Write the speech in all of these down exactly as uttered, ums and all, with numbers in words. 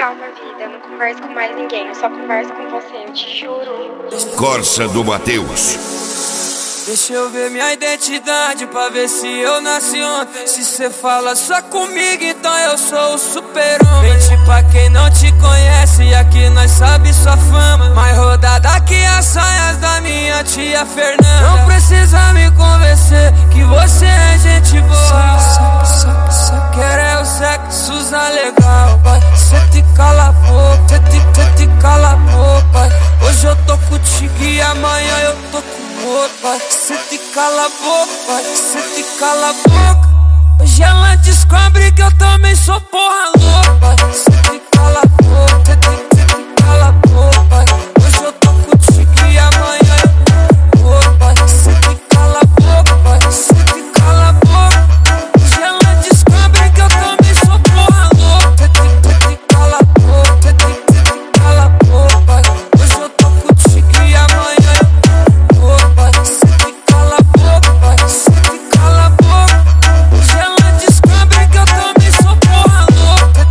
Calma, vida, eu não converso com mais ninguém, eu só converso com você, eu te juro. Corsa do Matheus. Deixa eu ver minha identidade pra ver se eu nasci ontem. Se cê fala só comigo, então eu sou o super-homem. Mente pra quem não te conhece, aqui nós sabe sua fama. Mais rodada que as saias da minha tia Fernanda. Não precisa me convencer que você é gente boa. Só, só, só quero é o sexo legal, vai. Cê te cala a boca, cê te, cê te cala a boca. Hoje eu tô contigo e amanhã eu tô com outro, vai. Cê te cala a boca, vai. Cê te cala a boca. Hoje ela descobre que eu também sou porra louca, vai. Cê te cala a boca, cê te, cê te cala a boca, vai. Hoje eu tô contigo e amanhã eu tô com outro, vai. Cê te cala a boca, vai. Cê te cala a boca. Hoje ela descobre que eu também sou porra louca. Cê te, cê te cala a boca, cê te, cê te cala a boca, vai. Hoje eu tô contigo e amanhã eu tô com outro, vai. Cê te cala a boca, vai. Cê te cala a boca. Hoje ela descobre que eu também sou porra louca.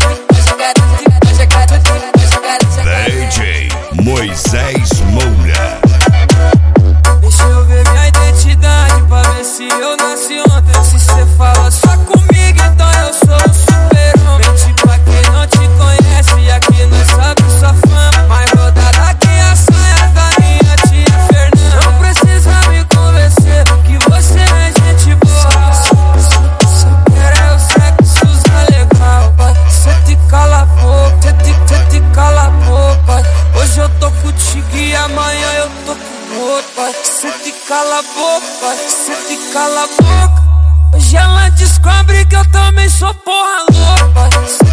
D J Moisés Moura. Deixa eu ver minha identidade pra ver se eu nasci ontem. Se cê fala só comigo, então eu sou o super-homem. Mente pra quem não te conhece, aqui nós sabe sua fama. Mais rodada que as saias da minha tia Fernanda. Não precisa me convencer que você é gente boa. Só quero é o sexo legal, vai. Cê te cala a boca, cê te, cê te cala a boca, vai. Hoje eu tô contigo e amanhã eu tô com outro, vai. Cê te cala a boca, vai. Cê te cala a boca. Hoje ela descobre que eu também sou porra louca, vai.